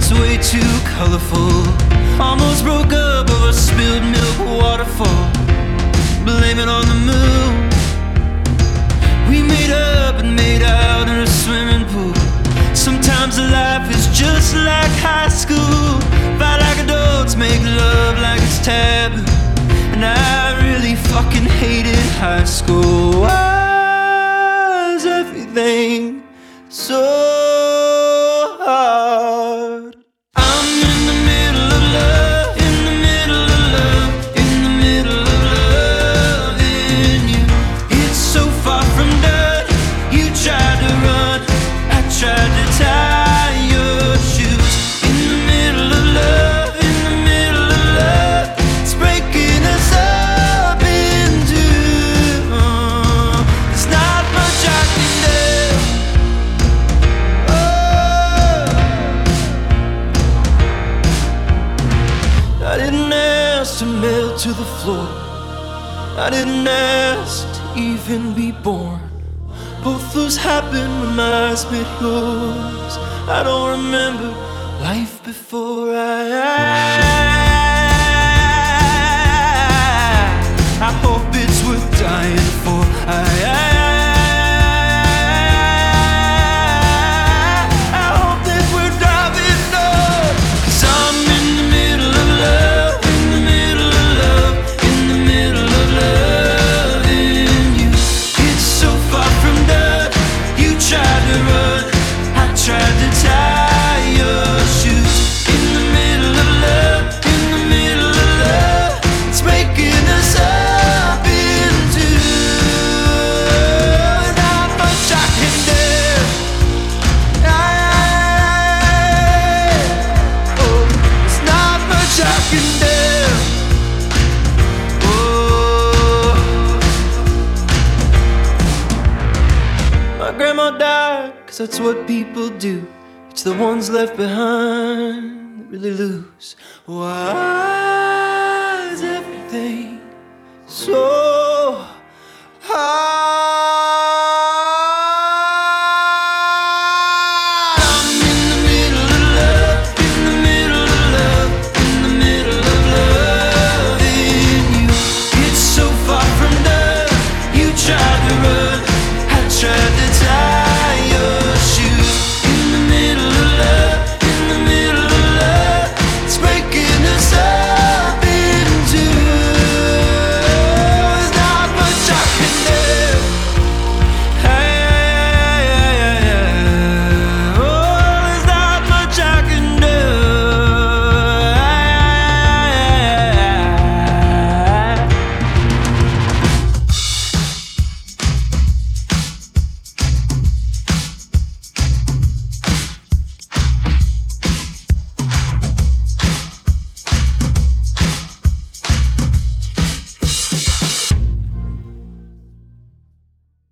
looks way too colorful. Almost broke up over spilled milk waterfall. Blame it on the moon. We made up and made out in a swimming pool. Sometimes life is just like high school. Fight like adults, make love like it's taboo. And I really fucking hated high school. Why is everything so hard? I'm in the middle of love, in the middle of love, in the middle of loving you. It's so far from done. You tried to run, I tried to tie your shoes. In the middle of love, in the middle of love, it's breaking us up in two. There's not much I can do. I didn't ask to melt to the floor. I didn't ask to even be born. Both those happened when my eyes met yours. I don't remember life before I hope it's worth dying for. I hope that we're driving up. 'Cause I'm in the middle of love, in the middle of love, in the middle of loving you. It's so far from done. You tried to run, I tried to tie your shoes. In the middle of love, in the middle of love, it's breaking us up in two. Not much I can do. Oh, there's not much I can do. Oh, my grandma died, 'cause that's what people do. It's the ones left behind that really lose. Why is everything so hard?